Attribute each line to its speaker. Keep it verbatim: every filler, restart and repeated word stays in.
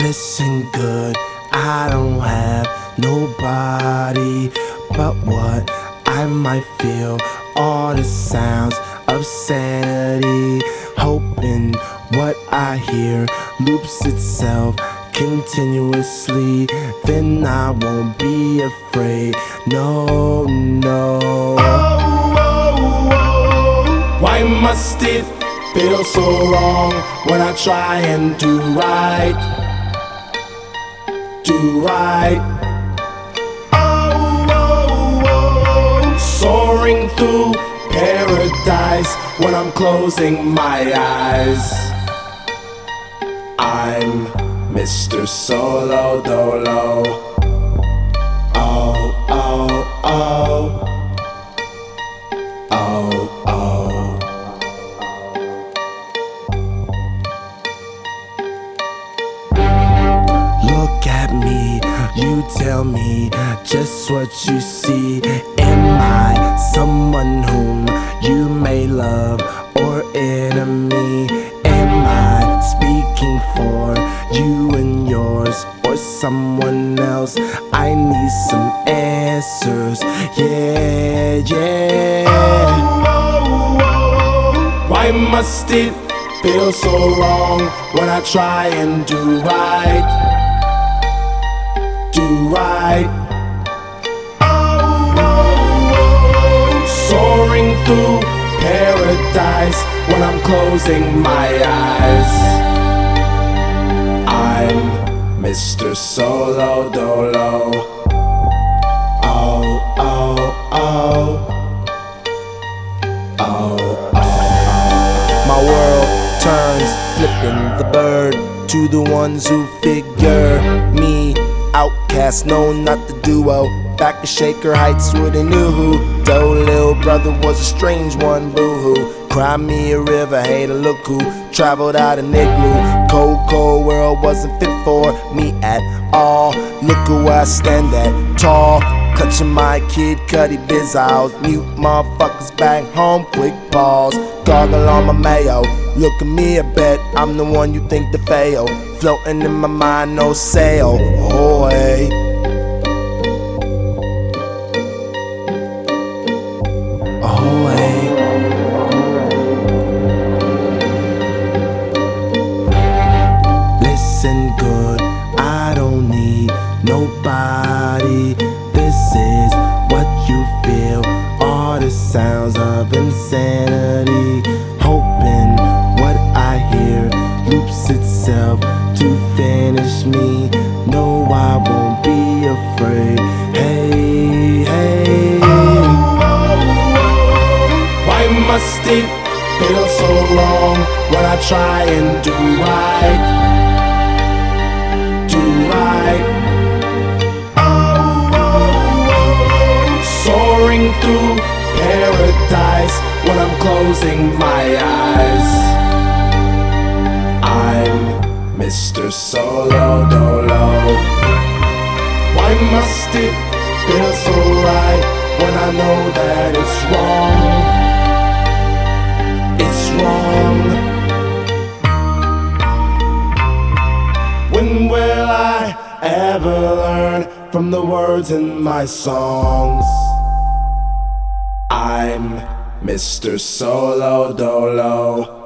Speaker 1: Listen good, I don't have nobody but what I might feel. All the sounds of sanity, hoping what I hear loops itself continuously. Then I won't be afraid. No, no. Oh, oh, oh. Why must it feel so wrong when I try and do right? Do right. Oh, oh, oh. Soaring through paradise when I'm closing my eyes. I'm Mister Solo Dolo. Oh, oh, oh. Oh, oh. Look at me, you tell me just what you see. Am I someone whom you may love or enemy? Am I speaking for you and yours or someone else? I need some answers, yeah, yeah. Oh, oh, oh. Why must it feel so wrong when I try and do right? Do right. Oh, oh, oh. Soaring through paradise when I'm closing my eyes. I'm Mister Solo Dolo. Oh, oh, oh. Oh, oh. My world turns, flipping the bird to the ones who figure me outcast, no, not the duo. Back to Shaker Heights where they knew who. Though little brother was a strange one, boo-hoo. Cry me a river, hey, to look who traveled out an igloo. Cold, cold world wasn't fit for me at all. Look at where I stand at, tall. Clutching my Kid Cudi biz aisles. Mute motherfuckers back home, quick pause. Gargle on my mayo. Look at me, I bet I'm the one you think to fail. Floating in my mind, no sail. Oh, hey. Oh, hey. Listen good, I don't need nobody. This is what you feel. All the sounds of insanity. Hoping what I hear loops itself to finish me. No, I won't be afraid. Hey, hey. Oh, oh, oh. Why must it feel so wrong when I try and do right? Do right. Oh, oh, oh. Soaring through paradise when I'm closing my eyes. I'm Mister Solo Dolo. Why must it feel so right when I know that it's wrong? It's wrong. When will I ever learn from the words in my songs? I'm Mister Solo Dolo.